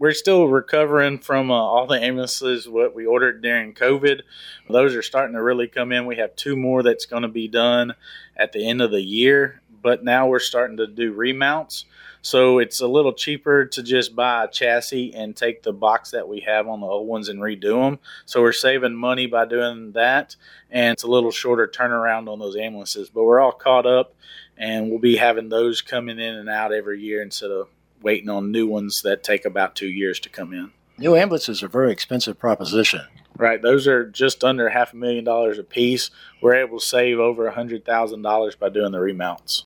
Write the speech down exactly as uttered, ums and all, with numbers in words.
we're still recovering from uh, all the ambulances what we ordered during COVID. Those are starting to really come in. We have two more that's going to be done at the end of the year, but now we're starting to do remounts. So it's a little cheaper to just buy a chassis and take the box that we have on the old ones and redo them. So we're saving money by doing that, and it's a little shorter turnaround on those ambulances. But we're all caught up, and we'll be having those coming in and out every year instead of waiting on new ones that take about two years to come in. New ambulances are a very expensive proposition. Right. Those are just under half a million dollars a piece. We're able to save over one hundred thousand dollars by doing the remounts.